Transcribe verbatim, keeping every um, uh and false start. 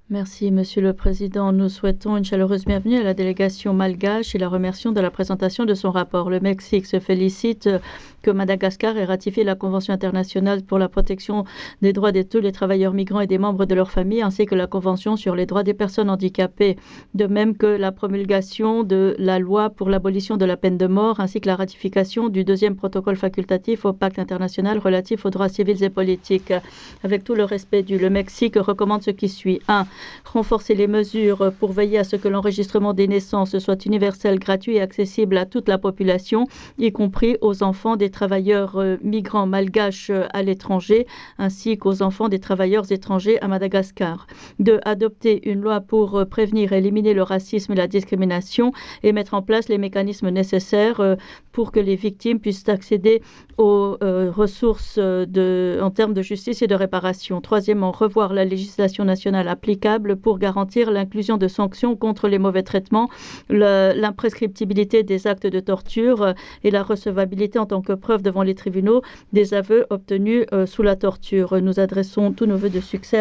Merci, Monsieur le Président. Nous souhaitons une chaleureuse bienvenue à la délégation malgache et la remercions de la présentation de son rapport. Le Mexique se félicite que Madagascar ait ratifié la Convention internationale pour la protection des droits de tous les travailleurs migrants et des membres de leur famille, ainsi que la Convention sur les droits des personnes handicapées, de même que la promulgation de la loi pour l'abolition de la peine de mort, ainsi que la ratification du deuxième protocole facultatif au pacte international relatif aux droits civils et politiques. Avec tout le respect dû, le Mexique recommande ce qui suit. un Renforcer les mesures pour veiller à ce que l'enregistrement des naissances soit universel, gratuit et accessible à toute la population, y compris aux enfants des travailleurs migrants malgaches à l'étranger, ainsi qu'aux enfants des travailleurs étrangers à Madagascar. deux Adopter une loi pour prévenir et éliminer le racisme et la discrimination et mettre en place les mécanismes nécessaires pour que les victimes puissent accéder aux euh, ressources de, en termes de justice et de réparation. Troisièmement, revoir la législation nationale applicable pour garantir l'inclusion de sanctions contre les mauvais traitements, le, l'imprescriptibilité des actes de torture et la recevabilité en tant que preuve devant les tribunaux des aveux obtenus euh, sous la torture. Nous adressons tous nos vœux de succès